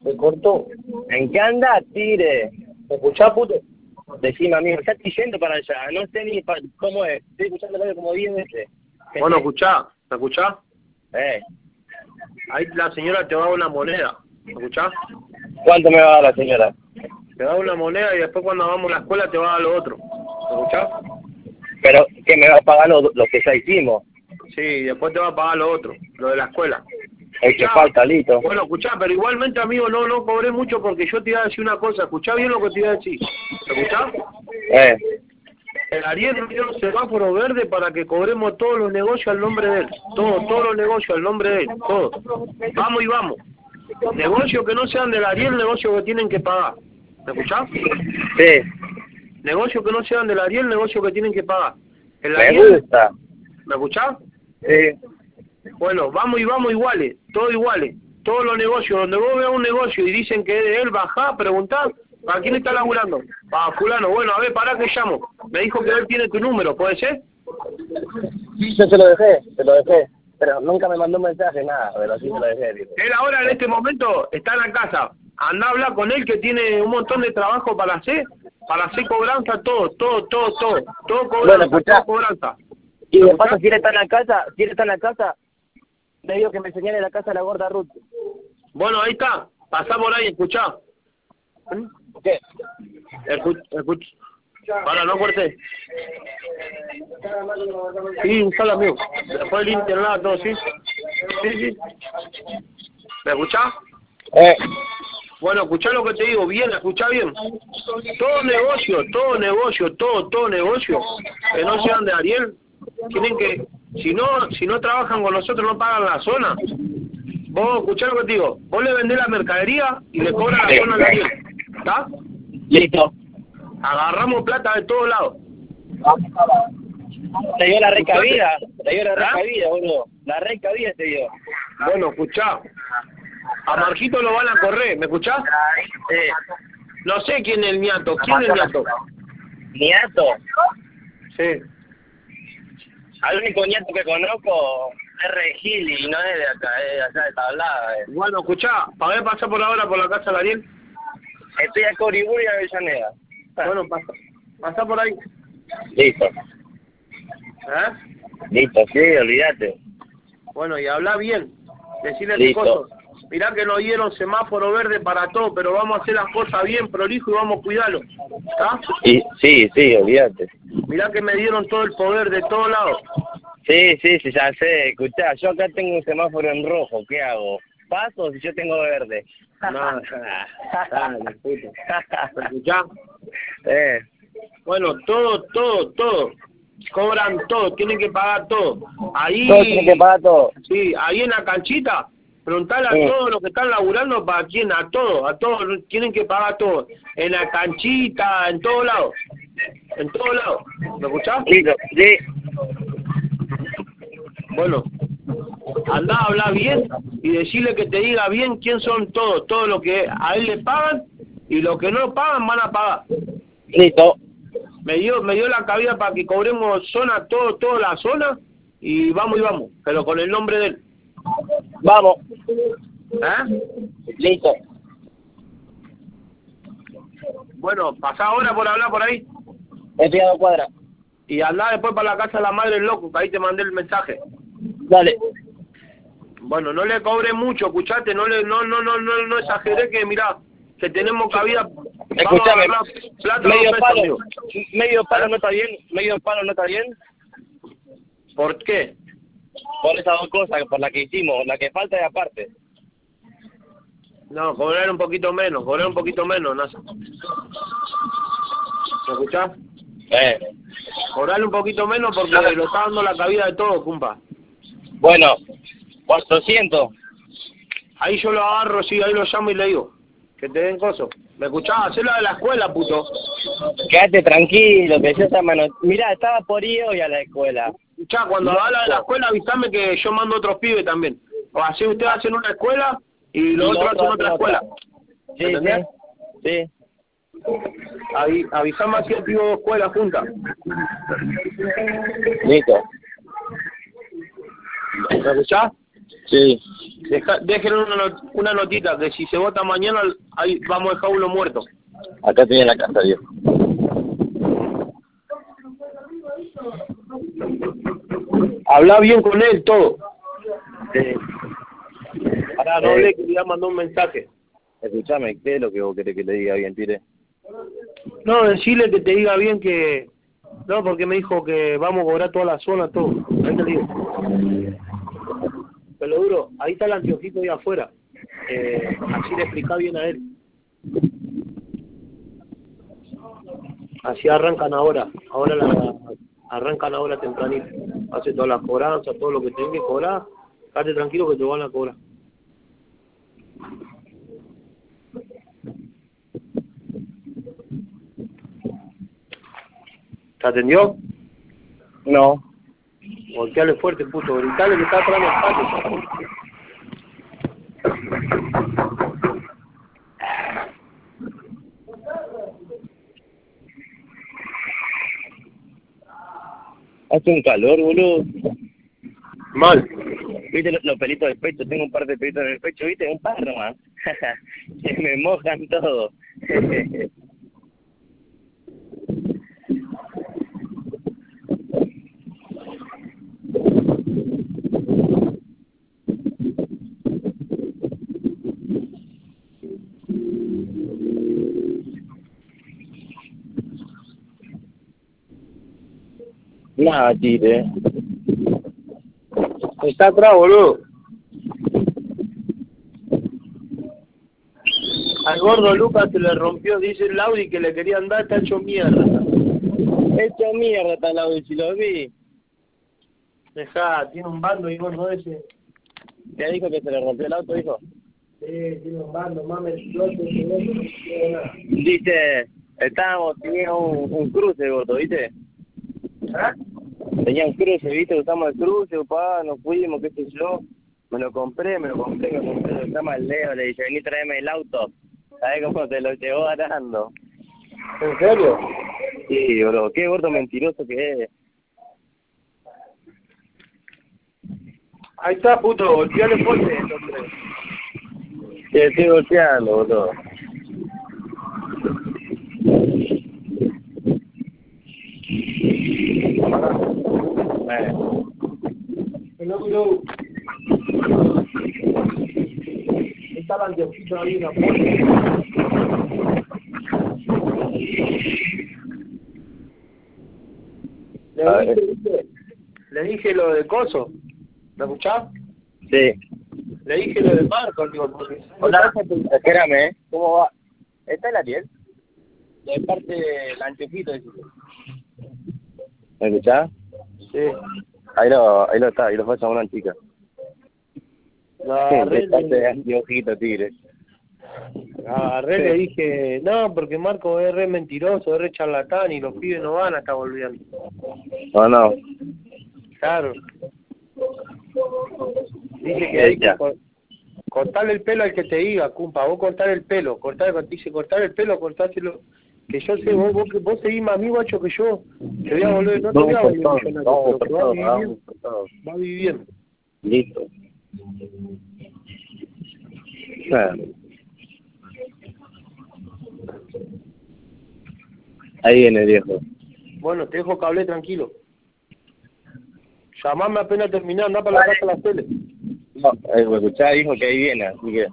Se cortó. ¿En qué anda, tigre? ¿Me escuchás, puto? Decime, amigo, ya estoy yendo para allá. No sé ni cómo es. Estoy escuchando el audio como 10 veces. Bueno, escuchá. ¿Me escuchás? Eh. Ahí la señora te va a dar una moneda. ¿Me escuchás? ¿Cuánto me va a dar la señora? Te da una moneda y después cuando vamos a la escuela te va a dar lo otro. ¿Me escuchás? Pero, ¿qué me va a pagar lo que ya hicimos? Sí, y después te va a pagar lo otro, lo de la escuela. El que falta, listo. Bueno, escuchá, pero igualmente, amigo, no cobré mucho porque yo te iba a decir una cosa. Escuchá bien lo que te iba a decir. ¿Me escuchás? El Ariel me dio un semáforo verde para que cobremos todos los negocios al nombre de él. Todos los negocios al nombre de él. Todos. Vamos y vamos. Negocios que no sean del Ariel, negocios que tienen que pagar. ¿Me escuchás? Sí. Negocios que no sean del Ariel, negocios que tienen que pagar. El Me Ariel, gusta. ¿me escuchás? Sí. Bueno, vamos y vamos iguales, todos iguales. Todos los negocios, donde vos veas un negocio y dicen que es de él, bajá, preguntá, ¿para quién está laburando? Para fulano. Bueno, a ver, pará que llamo. Me dijo que él tiene tu número, ¿puede ser? Sí, yo te lo dejé. Pero nunca me mandó un mensaje, nada, pero sí te lo dejé. Tipo. Él ahora en este momento está en la casa. Anda a hablar con él que tiene un montón de trabajo para hacer cobranza, todo cobranza, Bueno, escuchá, todo cobranza. y de paso, si él está en la casa, le digo que me señale la casa de la gorda Ruth. Bueno, ahí está, pasá por ahí, escuchá. ¿Qué? Escucha. Para, no corté. Sí, un solo amigo. Después el internet, todo, sí. Sí. ¿Me escuchás? Bueno, escuchá lo que te digo, bien, escuchá bien. Todo negocio, que no sean de Ariel, tienen que, si no trabajan con nosotros, no pagan la zona. Vos escuchá lo que te digo, vos le vendés la mercadería y le cobran la zona a Ariel. ¿Está? Listo. Agarramos plata de todos lados. Te dio la recabida, boludo. La recabida te dio. Bueno, escuchá. A Marquito lo van a correr, ¿me escuchás? No sé quién es el ñato. ¿Quién es el ñato? ¿Ñato? Sí. Al único ñato que conozco es Regil y no es de acá, es de allá de Tablada. Bueno, escuchá, ¿para pasar por ahora por la casa de Ariel? Estoy a Coribur y a Avellaneda. Bueno, pasa por ahí. Listo. Listo, sí, olvídate. Bueno, y habla bien. Decirle Listo. cosas. Mirá que nos dieron semáforo verde para todo, pero vamos a hacer las cosas bien, prolijo, y vamos a cuidarlo. ¿Está? Sí, olvídate. Mirá que me dieron todo el poder de todos lados. Sí, ya sé. Escuchá, yo acá tengo un semáforo en rojo. ¿Qué hago? ¿Paso si yo tengo verde? No, dale, puto. ¿Me escuchás? Bueno, todo. Cobran todo, tienen que pagar todo. Ahí. Todos tienen que pagar todo. Sí, ahí en la canchita, preguntale a todos los que están laburando para quién, a todos tienen que pagar todo. En la canchita, en todos lados. ¿Me escuchás? Listo, sí. Bueno, andá a hablar bien y decirle que te diga bien quién son todos, todo lo que a él le pagan y lo que no pagan van a pagar. Listo. Me dio la cabida para que cobremos zona, toda la zona y vamos, pero con el nombre de él. Vamos. Listo. Bueno, pasá ahora por hablar por ahí. Estoy a 2 cuadras. Y andá después para la casa de la madre del loco, que ahí te mandé el mensaje. Dale. Bueno, no le cobré mucho, escuchate, no exageré que mirá, que tenemos cabida. Escuchame, plata, medio palo no está bien. ¿Por qué? Por esas 2 cosas, por la que hicimos, la que falta es aparte. No, cobrar un poquito menos, Nasa. ¿Me escuchás? Cobrarle un poquito menos porque lo está dando la cabida de todo, compa. Bueno, 400. Ahí yo lo agarro, sí, ahí lo llamo y le digo que te den coso. ¿Me escuchás? Hacelo de la escuela, puto. Quédate tranquilo, que yo esta mano... Mirá, estaba por ir hoy a la escuela. Escuchá, cuando haga de la escuela avísame que yo mando otros pibes también. O así ustedes hacen una escuela y los otros hacen otra escuela. Sí, ¿entendés? Sí. Avísame así el pibo de escuela juntas. Listo. ¿Me escuchás? Sí. Déjenle una notita, que si se vota mañana, ahí vamos a dejar uno muerto. Acá tenía la casa, viejo. Habla bien con él, todo. Sí. Ahora no le quería mandar un mensaje. Escuchame, ¿qué es lo que vos querés que te diga bien, Tire? No, decirle que te diga bien que... No, porque me dijo que vamos a cobrar toda la zona, todo. Ahí te digo. Pero duro, ahí está el anteojito ahí afuera. Así le explica bien a él. Así arrancan ahora. Arrancan ahora tempranito. Hace todas las cobranzas, todo lo que tienen que cobrar. Quédate tranquilo que te van a cobrar. ¿Te atendió? No. Golpeale fuerte, puto. Gritale que está atrás en el patio. Hace un calor, boludo. Mal. ¿Viste los pelitos del pecho? Tengo un par de pelitos en el pecho, ¿viste? Un par nomás. Que me mojan todo. Nada, Tire. Está atrás, boludo. Al gordo Lucas se le rompió, dice el Audi que le querían dar, está hecho mierda. Hecho mierda está el audio, si lo vi. Dejá, tiene un bando y gordo ese. ¿Qué dijo que se le rompió el auto, dijo? Sí, tiene un bando, mames, Dice, tenía un cruce, gordo, ¿viste? ¿Ah? Tenía un cruce, ¿viste? Usamos el cruce, nos fuimos, qué sé yo. Me lo compré, lo llama el Leo, le dice, vení, tráeme el auto. ¿Sabés cómo te lo llevó ganando? ¿En serio? Sí, bro, qué gordo mentiroso que es. Ahí está, puto, golpeale fuerte, hombre. Te estoy golpeando, boludo. Hello. Está el anteojito ahí en la puerta. Le dije lo de coso. ¿Me escuchás? Sí. Le dije lo de Marco, digo, porque... Hola, espérame, ¿cómo va? ¿Está el Ariel? De parte del anteojito, dice. ¿Me escuchás? Sí. Ahí lo está, ahí lo pasa una chica. Agarré, de parte de anteojito, Tigre. Agarré, le dije, no, porque Marco es re mentiroso, es re charlatán y los pibes no van a estar volviendo. No. Claro. Dice que hay que cortarle el pelo al que te diga, cumpa, vos cortar el pelo, dice cortar el pelo, cortárselo. Que yo sé, vos seguís más amigo hecho que yo. Te voy a volver, no te voy a volver millonario, pero que va viviendo. Listo. Ahí viene, viejo. Bueno, te dejo que hable tranquilo. Llamame apenas terminar, anda para la casa de la tele. No, escuchá, dijo que ahí viene, así que...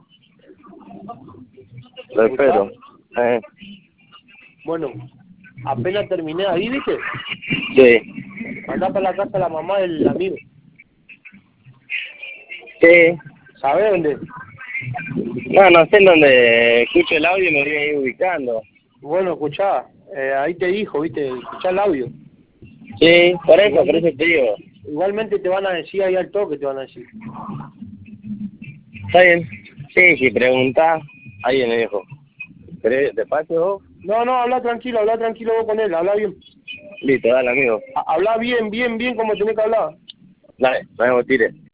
Lo espero. Bueno, apenas terminé ahí, ¿viste? Sí. Anda para la casa de la mamá del amigo. Sí. ¿Sabés dónde? No sé en dónde escucho el audio y me voy a ir ubicando. Bueno, escuchá, ahí te dijo, ¿viste? Escuchá el audio. Sí, por eso te digo. Igualmente te van a decir ahí al toque, te van a decir. ¿Está bien? Sí, si preguntás, ahí viene, viejo. ¿Querés despacio vos? No, habla tranquilo vos con él, habla bien. Listo, dale, amigo. Habla bien como tenés que hablar. Dale, nos vemos, Tire.